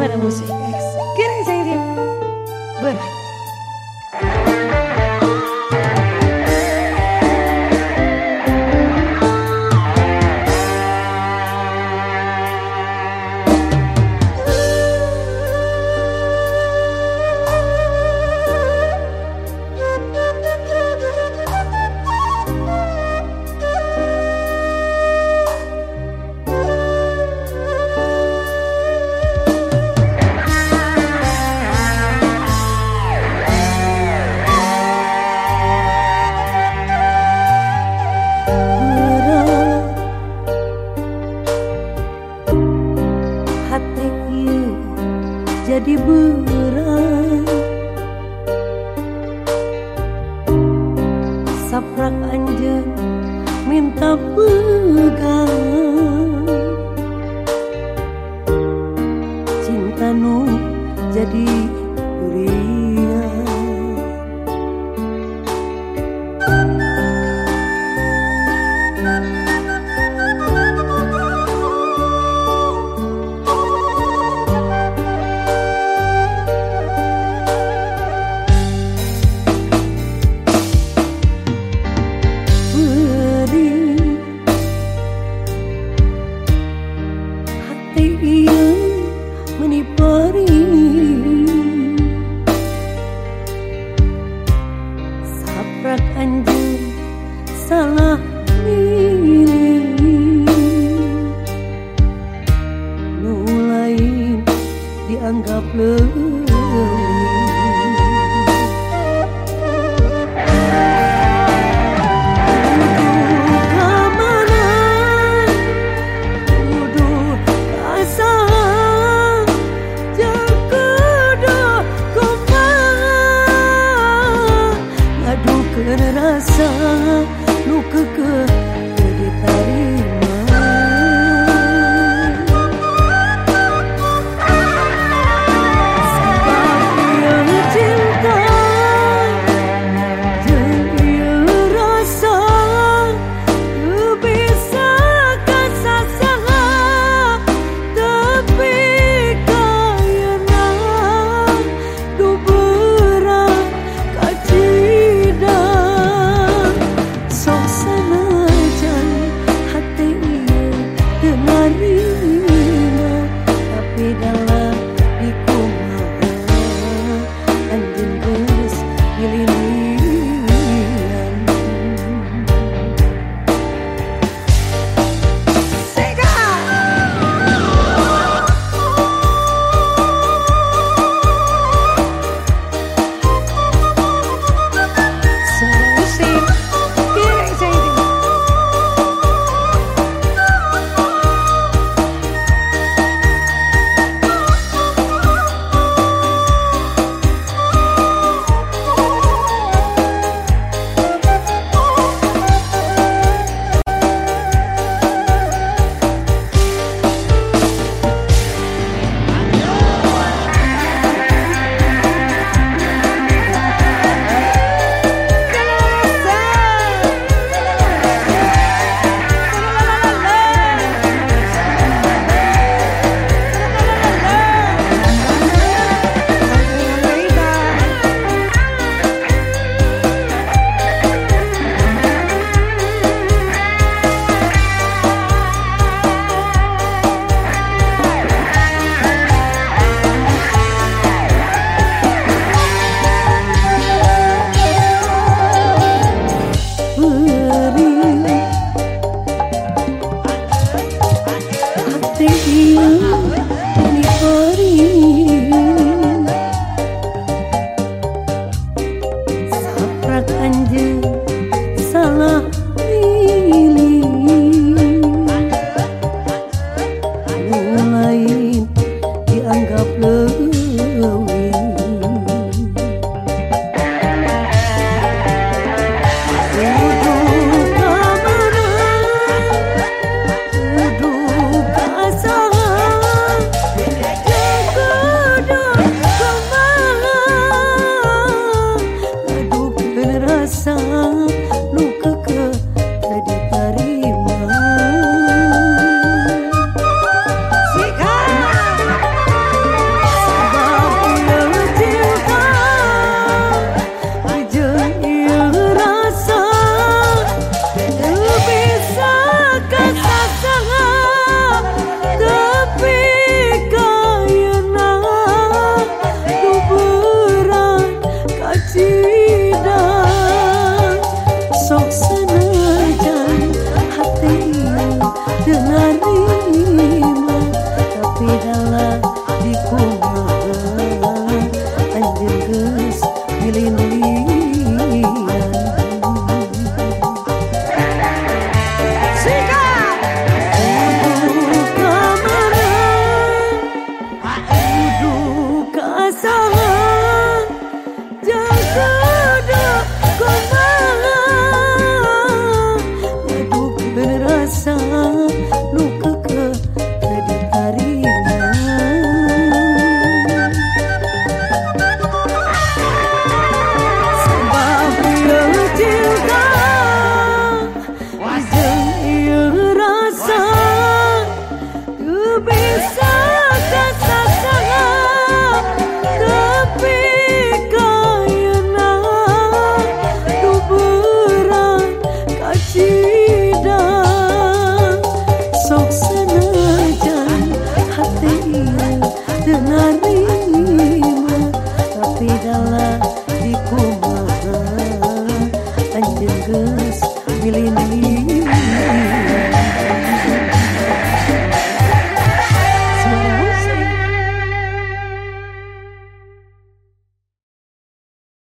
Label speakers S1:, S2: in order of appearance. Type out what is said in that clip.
S1: pada musik X. Kira saya berat.
S2: Jadi berat saprak anjeun minta pegang cinta nu jadi durian. Saprak anjeun salah milih, nu lain dianggap leuwih. Rasa nu kekeh teu ditarima, sabab ieu cinta jeung ieu rasa teu bisa kasasaha, tapi kayeuna duh berat kacida. Tapi dalam dikumaha anjeun geus milih-milihan. Sega musik kira saya saprak anjeun salah milih, nu lain dianggap leuwih. Kudu ka mana, kudu ka saha, geus milih-milih